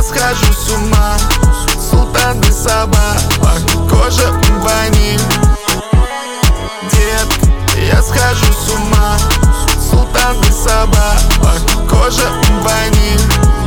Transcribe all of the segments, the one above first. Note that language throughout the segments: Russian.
схожу с ума. Султан де Саба, пахнет кожа ваниль. Детка, я схожу с ума. Султан де Саба, пахнет кожа ваниль.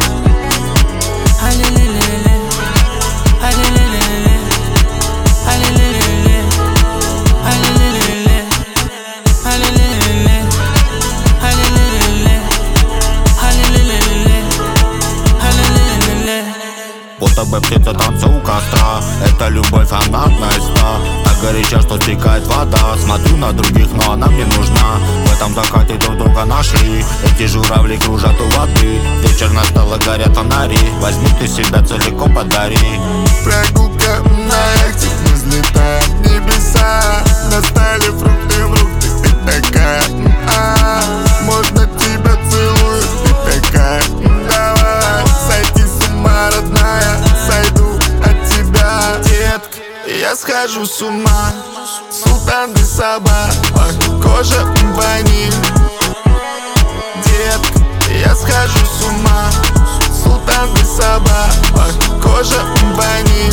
Будто бы птица танца у костра. Это любовь, она одна из ста. Так горяча, что стекает вода. Смотрю на других, но она мне нужна. В этом закате друг друга нашли. Эти журавли кружат у воды. Вечер настала, горят фонари. Возьми ты себя целиком, подари. Прогулка на яхте, мы взлетаем в небеса. Достали фрукты, ты такая, можно тебя целую, ты такая, давай. Сойти с ума, родная, сойду от тебя. Детка, я схожу с ума. Султан де Саба, пахнет кожа ваниль. Детка, я схожу с ума. Султан де Саба, пахнет кожа ваниль.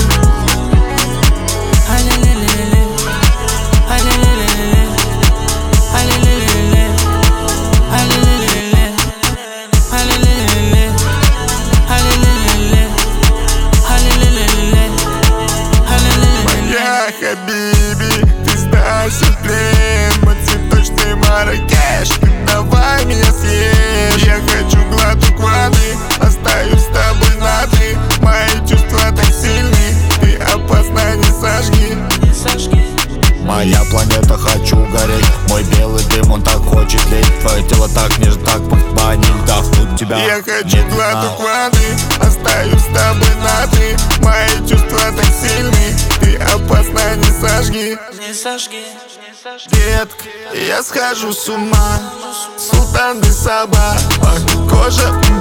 Моя хабиби, ты сдашься в плен. Мой цветочный Марракеш, ты давай меня съешь. Я хочу глоток воды, остаюсь с тобой на ты. Мои чувства так сильны, ты опасно, не сожги. Моя планета, хочу гореть. Мой белый дым, он так хочет леть. Твое тело так нежно, так ваниль. Вдохнуть тебя Я хочу глоток воды, остаюсь с тобой на ты. Мои чувства так сильны, ты опасно, не сожги. Детка, я схожу с ума. Султан де Саба, пахнет кожа